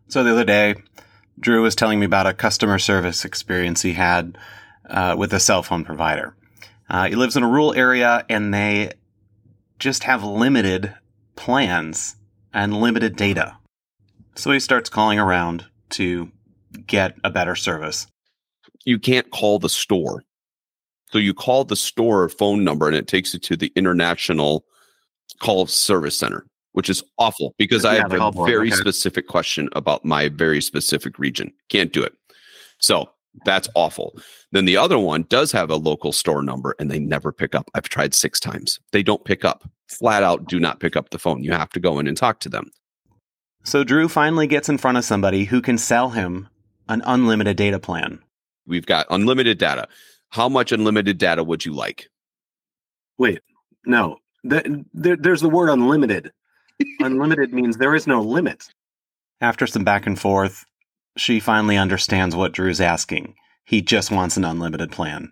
So the other day, Drew was telling me about a customer service experience he had with a cell phone provider. He lives in a rural area, and they just have limited plans and limited data. So he starts calling around to get a better service. You can't call the store. So you call the store phone number and it takes you to the international call service center, which is awful because I have a very specific question about my very specific region. Can't do it. So that's awful. Then the other one does have a local store number and they never pick up. I've tried 6 times. They don't pick up. Flat out do not pick up the phone. You have to go in and talk to them. So Drew finally gets in front of somebody who can sell him an unlimited data plan. We've got unlimited data. How much unlimited data would you like? Wait, no. There's the word unlimited. Unlimited means there is no limit. After some back and forth, she finally understands what Drew's asking. He just wants an unlimited plan.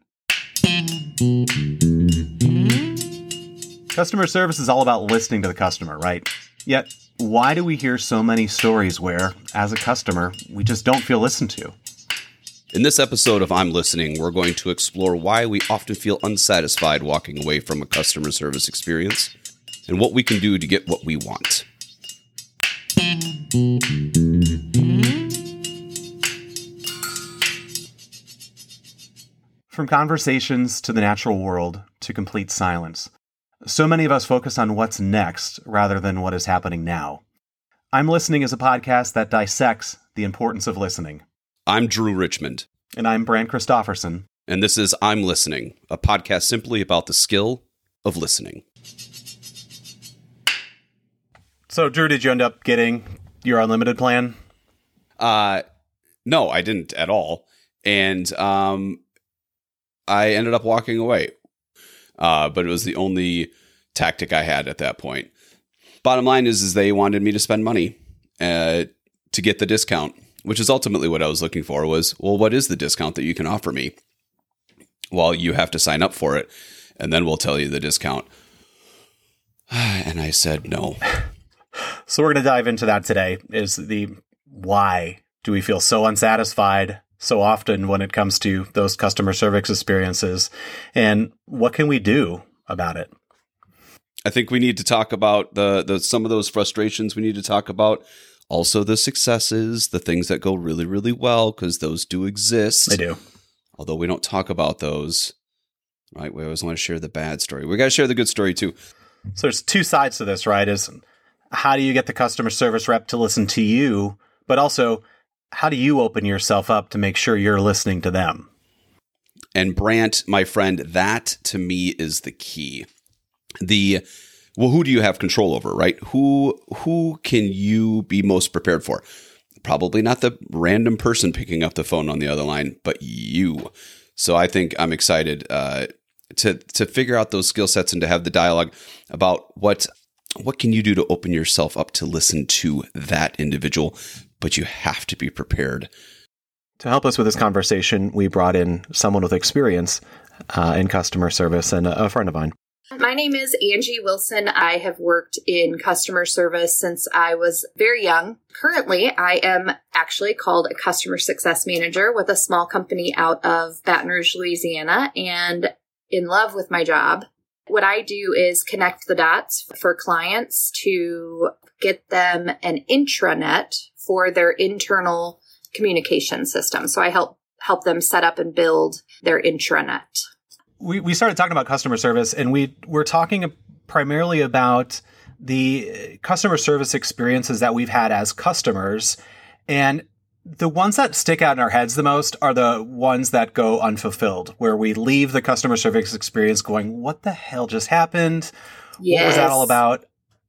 Customer service is all about listening to the customer, right? Yet, why do we hear so many stories where, as a customer, we just don't feel listened to? In this episode of I'm Listening, we're going to explore why we often feel unsatisfied walking away from a customer service experience and what we can do to get what we want. From conversations to the natural world to complete silence, so many of us focus on what's next rather than what is happening now. I'm Listening is a podcast that dissects the importance of listening. I'm Drew Richmond. And I'm Brant Christofferson. And this is I'm Listening, a podcast simply about the skill of listening. So, Drew, did you end up getting your unlimited plan? No, I didn't at all. And I ended up walking away. But it was the only tactic I had at that point. Bottom line is they wanted me to spend money to get the discount, which is ultimately what I was looking for was, well, what is the discount that you can offer me? Well, you have to sign up for it, and then we'll tell you the discount. And I said no. So we're going to dive into that today, is the why do we feel so unsatisfied so often when it comes to those customer service experiences, and what can we do about it? I think we need to talk about the some of those frustrations. We need to talk about also the successes, the things that go really, really well, because those do exist. They do. Although we don't talk about those, right? We always want to share the bad story. We got to share the good story too. So there's 2 sides to this, right? Is how do you get the customer service rep to listen to you, but also how do you open yourself up to make sure you're listening to them? And Brant, my friend, that to me is the key. Well, who do you have control over, right? Who can you be most prepared for? Probably not the random person picking up the phone on the other line, but you. So I think I'm excited to figure out those skill sets and to have the dialogue about what can you do to open yourself up to listen to that individual, but you have to be prepared. To help us with this conversation, we brought in someone with experience in customer service and a friend of mine. My name is Angie Wilson. I have worked in customer service since I was very young. Currently, I am actually called a customer success manager with a small company out of Baton Rouge, Louisiana, and in love with my job. What I do is connect the dots for clients to get them an intranet for their internal communication system. So I help them set up and build their intranet. We started talking about customer service, and we're talking primarily about the customer service experiences that we've had as customers. And the ones that stick out in our heads the most are the ones that go unfulfilled, where we leave the customer service experience going, what the hell just happened? Yes. What was that all about?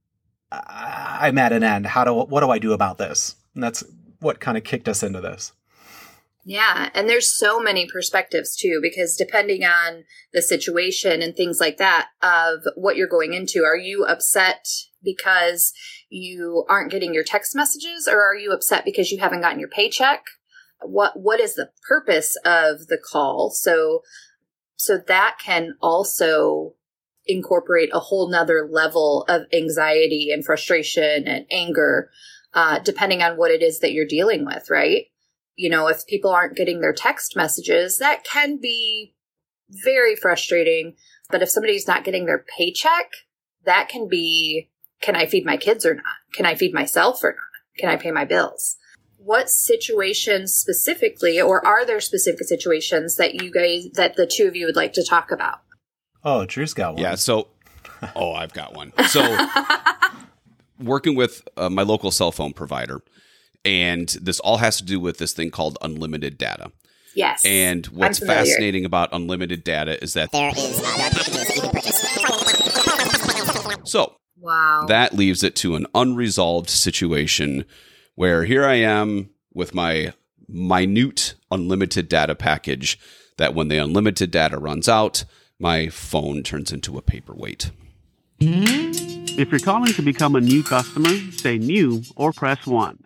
I'm at an end. What do I do about this? And that's what kind of kicked us into this. Yeah. And there's so many perspectives too, because depending on the situation and things like that of what you're going into, are you upset because you aren't getting your text messages, or are you upset because you haven't gotten your paycheck? What is the purpose of the call? So that can also incorporate a whole nother level of anxiety and frustration and anger depending on what it is that you're dealing with, right? You know, if people aren't getting their text messages, that can be very frustrating. But if somebody's not getting their paycheck, that can be, can I feed my kids or not? Can I feed myself or not? Can I pay my bills? What situations specifically, or are there specific situations that the two of you would like to talk about? Oh, Drew's got one. Yeah. So, I've got one. So, working with my local cell phone provider, and this all has to do with this thing called unlimited data. Yes. And what's fascinating about unlimited data is that there is other packages that you can purchase. So, wow, that leaves it to an unresolved situation where here I am with my minute unlimited data package that when the unlimited data runs out, my phone turns into a paperweight. If you're calling to become a new customer, say new or press 1.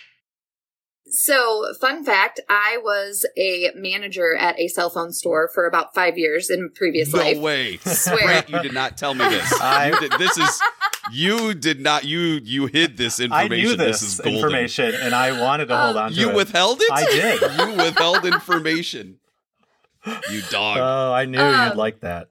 So, fun fact, I was a manager at a cell phone store for about 5 years in previous life. No way. Swear. Brent, you did not tell me this. You did not, you hid this information. I knew this is golden. information, and I wanted to hold on to it. You withheld it? I did. You withheld information. You dog. Oh, I knew you'd like that.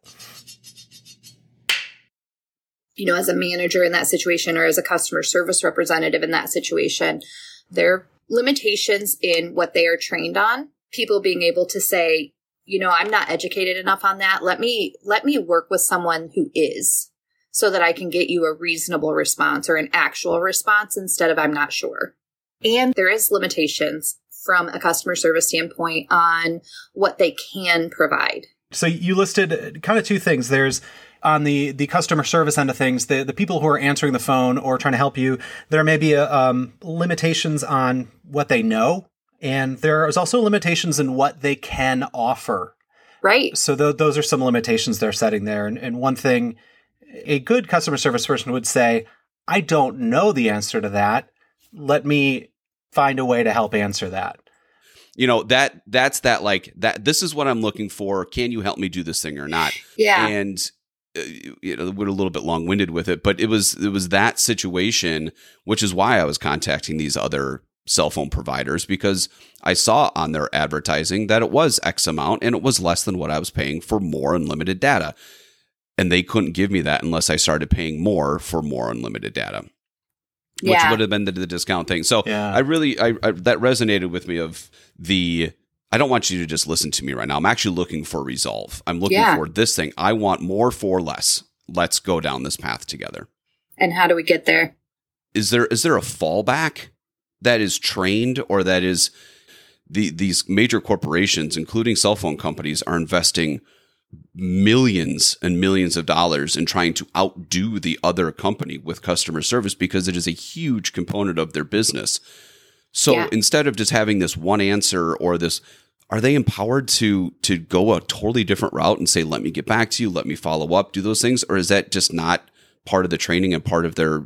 You know, as a manager in that situation or as a customer service representative in that situation, there are limitations in what they are trained on. People being able to say, you know, I'm not educated enough on that. Let me work with someone who is, so that I can get you a reasonable response or an actual response instead of I'm not sure. And there is limitations from a customer service standpoint on what they can provide. So you listed kind of two things. There's on the customer service end of things, the people who are answering the phone or trying to help you, there may be limitations on what they know. And there's also limitations in what they can offer. Right. So those are some limitations they're setting there. And one thing a good customer service person would say, I don't know the answer to that. Let me find a way to help answer that. You know, that's like that. This is what I'm looking for. Can you help me do this thing or not? Yeah. And you know, we're a little bit long-winded with it, but it was that situation, which is why I was contacting these other cell phone providers, because I saw on their advertising that it was X amount and it was less than what I was paying for more unlimited data. And they couldn't give me that unless I started paying more for more unlimited data, which would have been the discount thing. So I really that resonated with me of I don't want you to just listen to me right now. I'm actually looking for resolve. I'm looking for this thing. I want more for less. Let's go down this path together. And how do we get there? Is there a fallback that is trained, or that is these major corporations, including cell phone companies, are investing millions and millions of dollars in trying to outdo the other company with customer service because it is a huge component of their business. So instead of just having this one answer or this, are they empowered to go a totally different route and say, let me get back to you, let me follow up, do those things? Or is that just not part of the training and part of their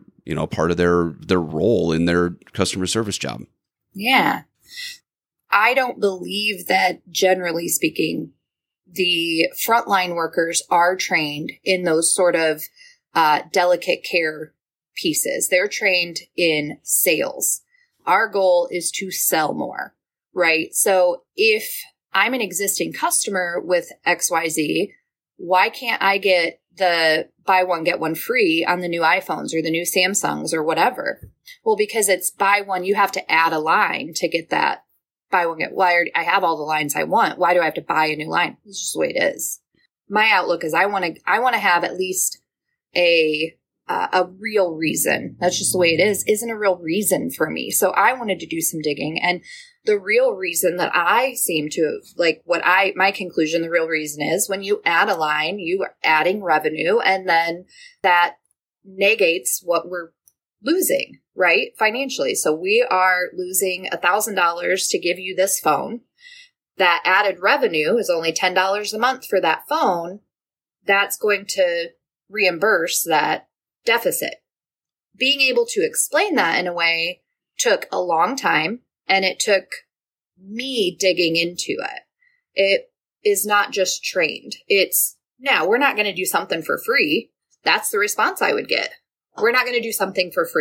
role in their customer service job? Yeah. I don't believe that, generally speaking, the frontline workers are trained in those sort of delicate care pieces. They're trained in sales. Our goal is to sell more, right? So if I'm an existing customer with XYZ, why can't I get the buy one, get one free on the new iPhones or the new Samsungs or whatever? Well, because it's buy one, you have to add a line to get that buy one, get one. I have all the lines I want. Why do I have to buy a new line? It's just the way it is. My outlook is I want to have at least a real reason. That's just the way it is. Isn't a real reason for me. So I wanted to do some digging, and the real reason that I seem to my conclusion, the real reason is when you add a line, you are adding revenue, and then that negates what we're losing, right? Financially. So we are losing $1,000 to give you this phone. That added revenue is only $10 a month for that phone. That's going to reimburse that deficit. Being able to explain that in a way took a long time, and it took me digging into it. It is not just trained. It's, now we're not going to do something for free. That's the response I would get. We're not going to do something for free.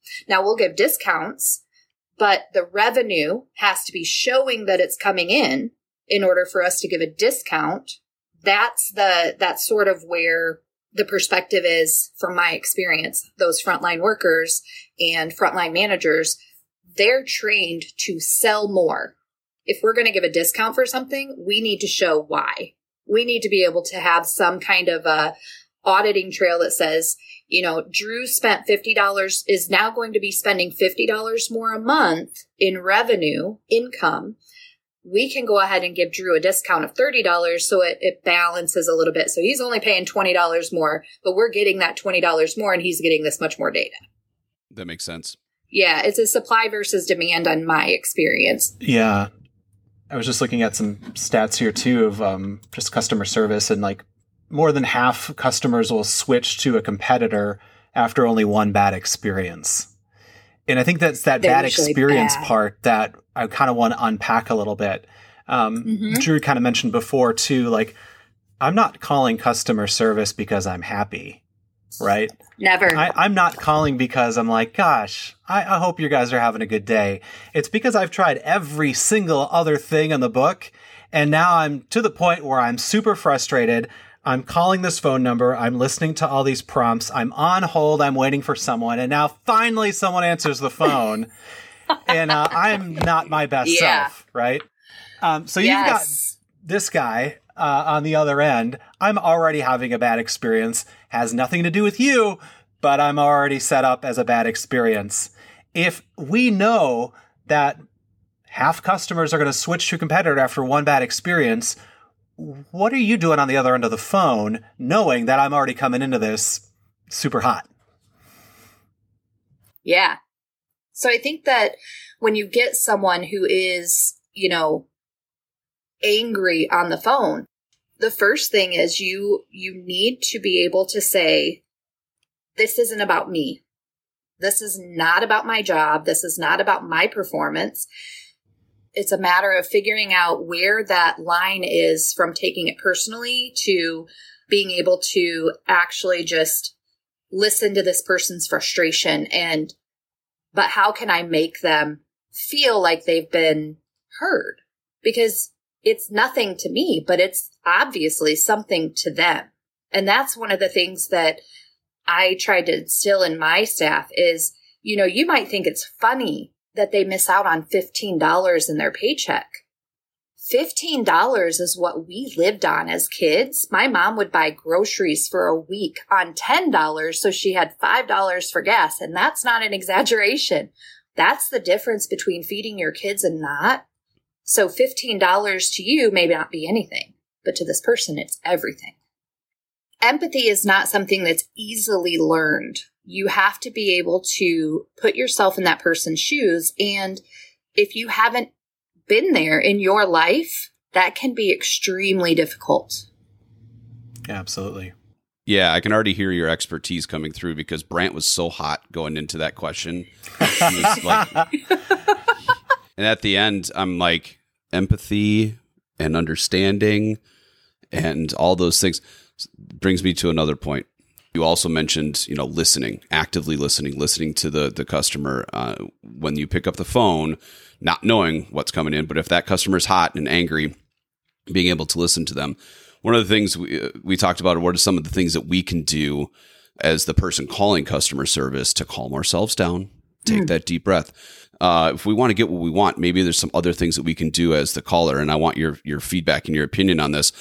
Now we'll give discounts, but the revenue has to be showing that it's coming in order for us to give a discount. That's sort of where the perspective is from my experience. Those frontline workers and frontline managers, they're trained to sell more. If we're going to give a discount for something, we need to show why. We need to be able to have some kind of a auditing trail that says, Drew spent $50, is now going to be spending $50 more a month in revenue income. We can go ahead and give Drew a discount of $30 so it balances a little bit. So he's only paying $20 more, but we're getting that $20 more and he's getting this much more data. That makes sense. Yeah, it's a supply versus demand on my experience. Yeah. I was just looking at some stats here too of just customer service, and like more than half customers will switch to a competitor after only one bad experience. And I think that's that They're bad usually experience bad. part that I kind of want to unpack a little bit. Drew kind of mentioned before too, like, I'm not calling customer service because I'm happy, right? Never. I'm not calling because I'm like, gosh, I hope you guys are having a good day. It's because I've tried every single other thing in the book, and now I'm to the point where I'm super frustrated. I'm calling this phone number. I'm listening to all these prompts. I'm on hold. I'm waiting for someone. And now finally someone answers the phone. And I'm not my best self, right? So you've got this guy on the other end. I'm already having a bad experience. Has nothing to do with you, but I'm already set up as a bad experience. If we know that half customers are going to switch to a competitor after one bad experience, what are you doing on the other end of the phone knowing that I'm already coming into this super hot? Yeah. So I think that when you get someone who is, angry on the phone, the first thing is you need to be able to say, this isn't about me. This is not about my job. This is not about my performance. It's a matter of figuring out where that line is from taking it personally to being able to actually just listen to this person's frustration but how can I make them feel like they've been heard? Because it's nothing to me, but it's obviously something to them. And that's one of the things that I try to instill in my staff is, you might think it's funny that they miss out on $15 in their paycheck. $15 is what we lived on as kids. My mom would buy groceries for a week on $10, so she had $5 for gas. And that's not an exaggeration. That's the difference between feeding your kids and not. So $15 to you may not be anything, but to this person, it's everything. Empathy is not something that's easily learned. You have to be able to put yourself in that person's shoes. And if you haven't been there in your life, that can be extremely difficult. Absolutely. Yeah, I can already hear your expertise coming through because Brant was so hot going into that question. He was like, and at the end, I'm like, empathy and understanding and all those things brings me to another point. You also mentioned, listening, actively listening to the customer when you pick up the phone, not knowing what's coming in. But if that customer's hot and angry, being able to listen to them. One of the things we talked about, what are some of the things that we can do as the person calling customer service to calm ourselves down, take that deep breath. If we want to get what we want, maybe there's some other things that we can do as the caller. And I want your feedback and your opinion on this.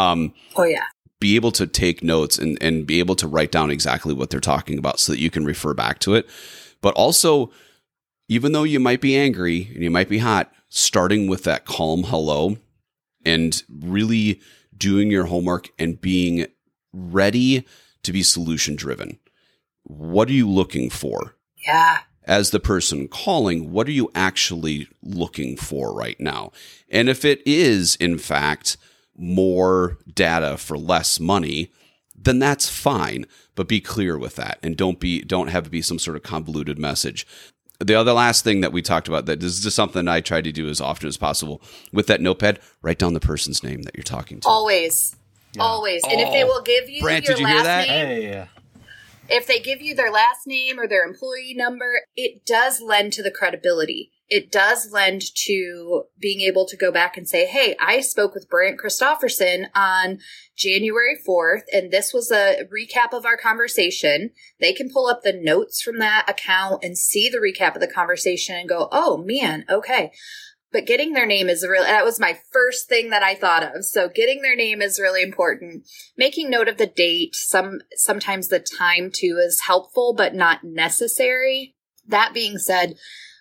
Be able to take notes and be able to write down exactly what they're talking about so that you can refer back to it. But also, even though you might be angry and you might be hot, starting with that calm hello and really doing your homework and being ready to be solution driven. What are you looking for? Yeah. As the person calling, what are you actually looking for right now? And if it is, in fact, more data for less money, then that's fine. But be clear with that, and don't have it be some sort of convoluted message. The other last thing that we talked about, that this is just something I try to do as often as possible with that notepad, write down the person's name that you're talking to. Always. And if they will give you Brant, your did you hear last that? name, Hey. If they give you their last name or their employee number, it does lend to the credibility. It does lend to being able to go back and say, hey, I spoke with Brant Christofferson on January 4th, and this was a recap of our conversation. They can pull up the notes from that account and see the recap of the conversation and go, oh, man, okay. But getting their name is that was my first thing that I thought of. So getting their name is really important. Making note of the date. Sometimes the time too is helpful, but not necessary. That being said,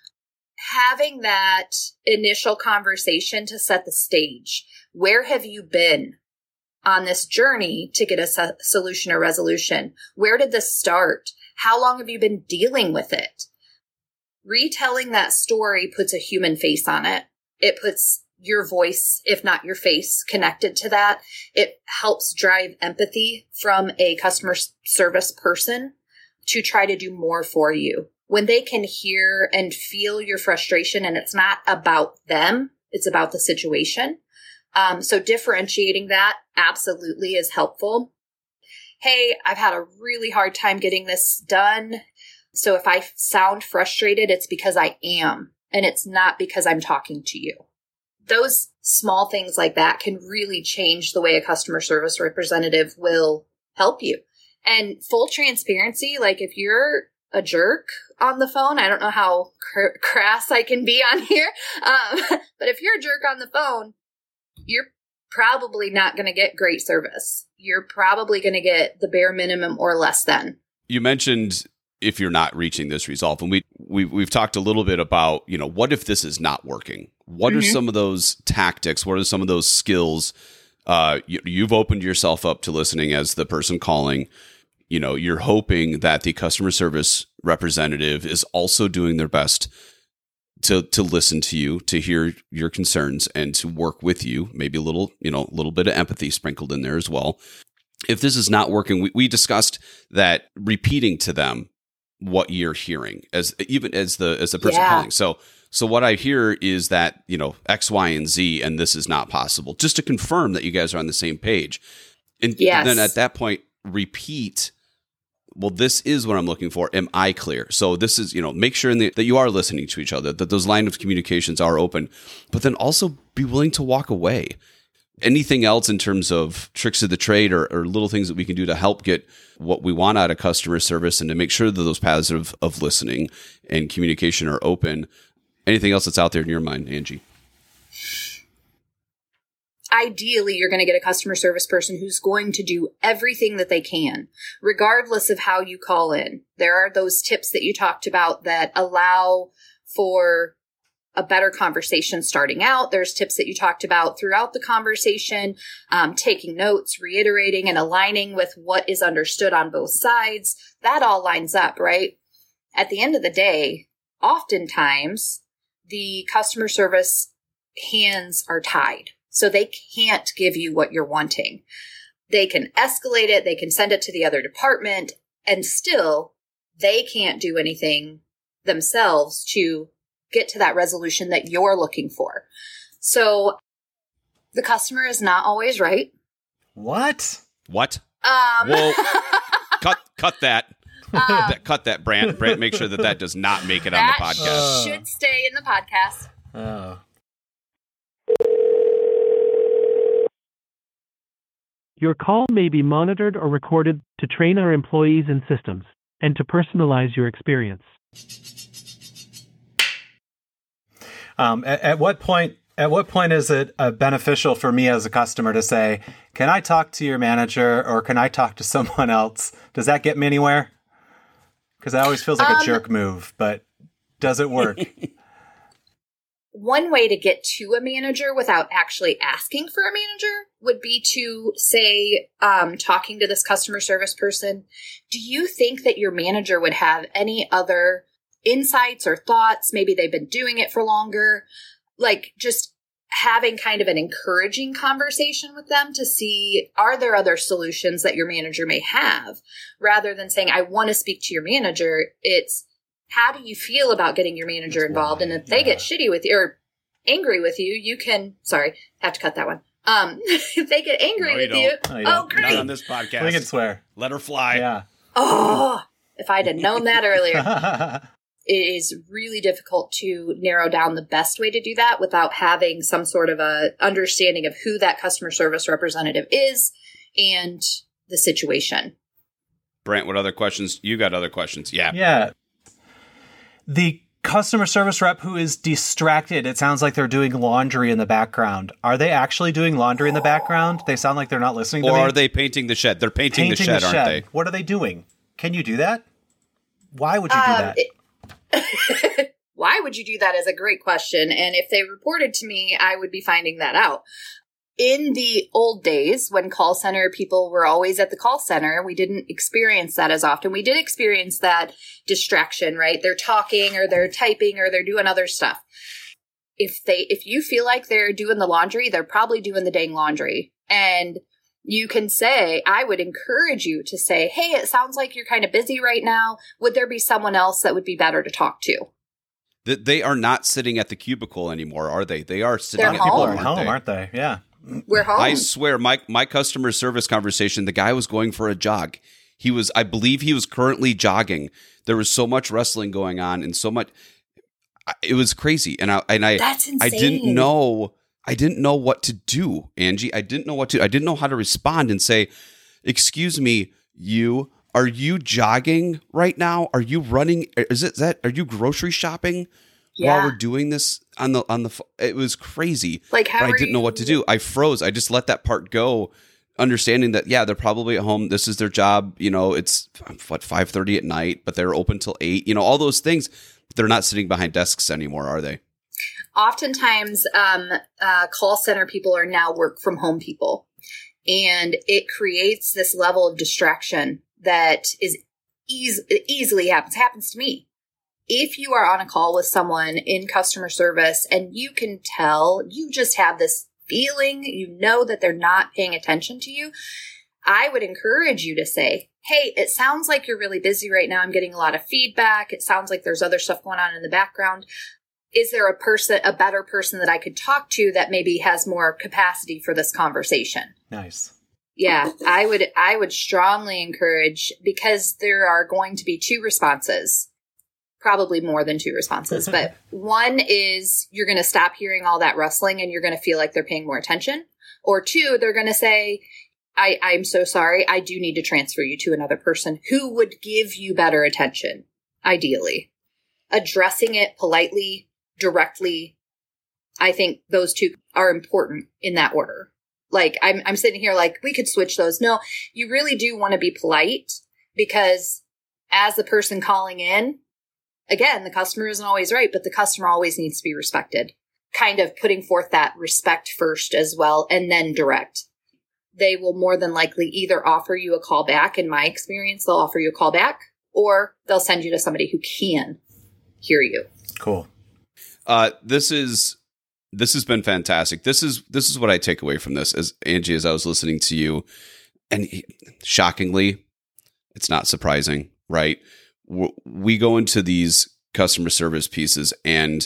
having that initial conversation to set the stage. Where have you been on this journey to get a solution or resolution? Where did this start? How long have you been dealing with it? Retelling that story puts a human face on it. It puts your voice, if not your face, connected to that. It helps drive empathy from a customer service person to try to do more for you. When they can hear and feel your frustration and it's not about them, it's about the situation. So differentiating that absolutely is helpful. Hey, I've had a really hard time getting this done. So if I sound frustrated, it's because I am, and it's not because I'm talking to you. Those small things like that can really change the way a customer service representative will help you. And full transparency, like if you're a jerk on the phone, I don't know how crass I can be on here, but if you're a jerk on the phone, you're probably not going to get great service. You're probably going to get the bare minimum or less than. You mentioned if you're not reaching this resolve, and we've talked a little bit about, what if this is not working? What are some of those tactics? What are some of those skills? You've opened yourself up to listening as the person calling. You're hoping that the customer service representative is also doing their best to listen to you, to hear your concerns, and to work with you. Maybe a little bit of empathy sprinkled in there as well. If this is not working, we discussed that repeating to them what you're hearing as the person calling. So what I hear is that, X, Y, and Z, and this is not possible, just to confirm that you guys are on the same page. And then at that point, repeat, well, this is what I'm looking for. Am I clear? So this is, make sure that you are listening to each other, that those lines of communications are open, but then also be willing to walk away. Anything else in terms of tricks of the trade or little things that we can do to help get what we want out of customer service and to make sure that those paths of listening and communication are open? Anything else that's out there in your mind, Angie? Ideally, you're going to get a customer service person who's going to do everything that they can, regardless of how you call in. There are those tips that you talked about that allow for a better conversation starting out. There's tips that you talked about throughout the conversation, taking notes, reiterating, and aligning with what is understood on both sides. That all lines up, right? At the end of the day, oftentimes the customer service hands are tied. So they can't give you what you're wanting. They can escalate it. They can send it to the other department, and still they can't do anything themselves to get to that resolution that you're looking for. So the customer is not always right. What? Whoa. Cut that. Cut that, Brant. Brant, make sure that does not make it on the podcast. Should stay in the podcast. Oh. Your call may be monitored or recorded to train our employees and systems and to personalize your experience. At what point is it beneficial for me as a customer to say, can I talk to your manager or can I talk to someone else? Does that get me anywhere? Because that always feels like a jerk move, but does it work? One way to get to a manager without actually asking for a manager would be to say, talking to this customer service person, do you think that your manager would have any other insights or thoughts? Maybe they've been doing it for longer. Like just having kind of an encouraging conversation with them to see, are there other solutions that your manager may have? Rather than saying, I want to speak to your manager, it's, how do you feel about getting your manager involved? And if they get shitty with you or angry with you, you can, sorry, have to cut that one. If they get angry with you. Oh, great. Not on this podcast. We can swear. Let her fly. Yeah. Oh, if I'd have known that earlier. It is really difficult to narrow down the best way to do that without having some sort of a understanding of who that customer service representative is and the situation. Brant, what other questions? You got other questions? Yeah. Yeah. The customer service rep who is distracted, it sounds like they're doing laundry in the background. Are they actually doing laundry in the background? They sound like they're not listening to me. Or are they painting the shed? They're painting the shed, aren't they? What are they doing? Can you do that? Why would you do that? Why would you do that is a great question. And if they reported to me, I would be finding that out. In the old days, when call center people were always at the call center, we didn't experience that as often. We did experience that distraction, right? They're talking or they're typing or they're doing other stuff. If you feel like they're doing the laundry, they're probably doing the dang laundry. And you can say, I would encourage you to say, hey, it sounds like you're kind of busy right now. Would there be someone else that would be better to talk to? They are not sitting at the cubicle anymore, are they? They are sitting They're at home. home, Aren't they? Yeah. We're home. I swear, my customer service conversation, the guy was going for a jog. I believe he was currently jogging. There was so much wrestling going on and so much. It was crazy. That's insane. I didn't know what to do, Angie. I didn't know how to respond and say, excuse me, are you jogging right now? Are you running? Are you grocery shopping while we're doing this on the it was crazy. Like, how I didn't know what to do. I froze. I just let that part go, understanding that, they're probably at home. This is their job. It's 5:30 at night, but they're open till 8, all those things. But they're not sitting behind desks anymore, are they? Oftentimes, call center people are now work from home people, and it creates this level of distraction that is easily happens to me. If you are on a call with someone in customer service and you can tell, you just have this feeling, that they're not paying attention to you, I would encourage you to say, hey, it sounds like you're really busy right now. I'm getting a lot of feedback. It sounds like there's other stuff going on in the background. Is there a better person that I could talk to that maybe has more capacity for this conversation? Nice. Yeah, I would strongly encourage, because there are going to be two responses, probably more than two responses, but one is you're going to stop hearing all that rustling and you're going to feel like they're paying more attention. Or two, they're going to say, I'm so sorry. I do need to transfer you to another person who would give you better attention, ideally. Addressing it politely, directly, I think those two are important in that order. Like, I'm sitting here like, we could switch those. No, you really do want to be polite, because as the person calling in, again, the customer isn't always right, but the customer always needs to be respected. Kind of putting forth that respect first as well, and then direct. They will more than likely either offer you a call back. In my experience, they'll offer you a call back, or they'll send you to somebody who can hear you. Cool. This has been fantastic. This is what I take away from this, as Angie, as I was listening to you, and shockingly, it's not surprising, right? We go into these customer service pieces and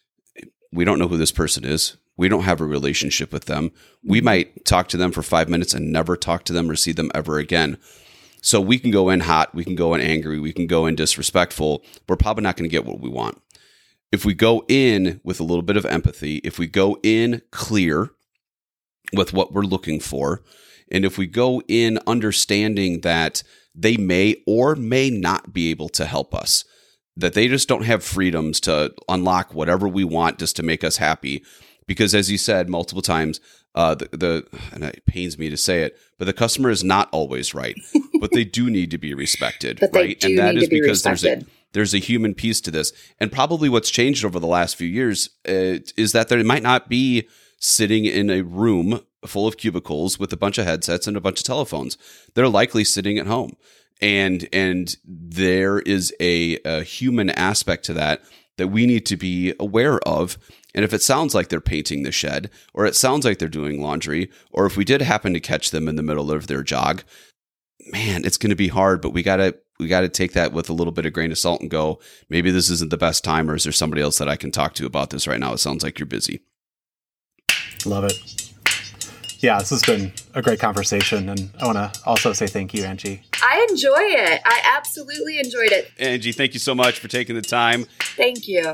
we don't know who this person is. We don't have a relationship with them. We might talk to them for 5 minutes and never talk to them or see them ever again. So we can go in hot, we can go in angry, we can go in disrespectful. We're probably not going to get what we want. If we go in with a little bit of empathy, if we go in clear with what we're looking for, and if we go in understanding that they may or may not be able to help us, that they just don't have freedoms to unlock whatever we want just to make us happy. Because as you said multiple times, and it pains me to say it, but the customer is not always right, but they do need to be respected, right? And that is because there's a human piece to this. And probably what's changed over the last few years is that there might not be sitting in a room full of cubicles with a bunch of headsets and a bunch of telephones. They're likely sitting at home. And there is a human aspect to that we need to be aware of. And if it sounds like they're painting the shed, or it sounds like they're doing laundry, or if we did happen to catch them in the middle of their jog, man, it's going to be hard, but we got to take that with a little bit of grain of salt and go, maybe this isn't the best time, or is there somebody else that I can talk to about this right now? It sounds like you're busy. Love it. Yeah, this has been a great conversation, and I want to also say thank you, Angie. I enjoy it. I absolutely enjoyed it. Angie, thank you so much for taking the time. Thank you.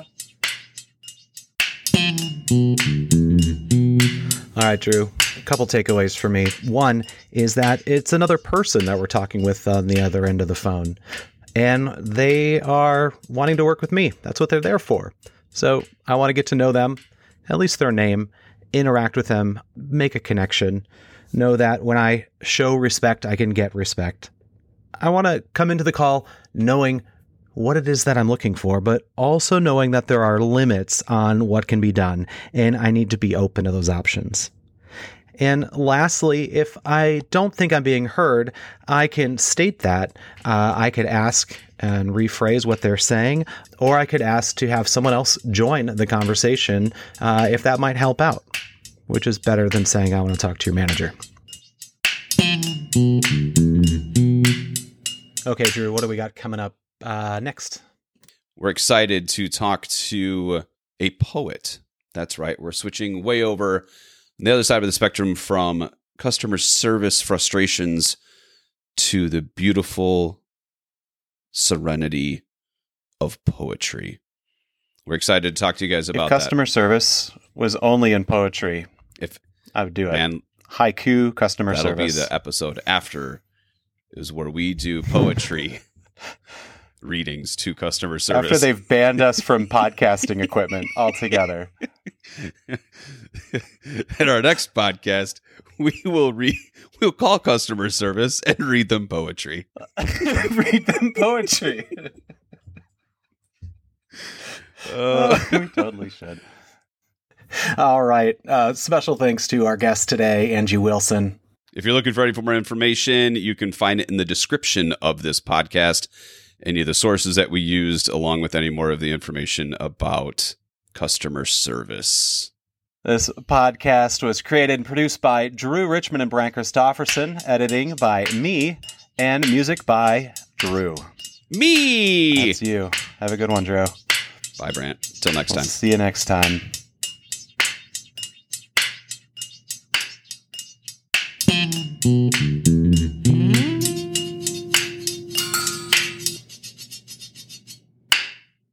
All right, Drew, a couple takeaways for me. One is that it's another person that we're talking with on the other end of the phone, and they are wanting to work with me. That's what they're there for. So I want to get to know them, at least their name, interact with them, make a connection, know that when I show respect, I can get respect. I want to come into the call knowing what it is that I'm looking for, but also knowing that there are limits on what can be done, and I need to be open to those options. And lastly, if I don't think I'm being heard, I can state that. I could ask and rephrase what they're saying, or I could ask to have someone else join the conversation if that might help out, which is better than saying, I want to talk to your manager. Okay, Drew, what do we got coming up next? We're excited to talk to a poet. That's right. We're switching way over on the other side of the spectrum from customer service frustrations to the beautiful serenity of poetry. We're excited to talk to you guys about if customer service was only in poetry, I would do it. And haiku customer that'll service. be the episode after, is where we do poetry readings to customer service. After they've banned us from podcasting equipment altogether. In our next podcast, we'll call customer service and read them poetry. Read them poetry. We totally should. All right. Special thanks to our guest today, Angie Wilson. If you're looking for any more information, you can find it in the description of this podcast. Any of the sources that we used, along with any more of the information about customer service. This podcast was created and produced by Drew Richmond and Brant Christofferson, editing by me, and music by Drew. Me! That's you. Have a good one, Drew. Bye, Brant. Till next time. See you next time. Mm-hmm.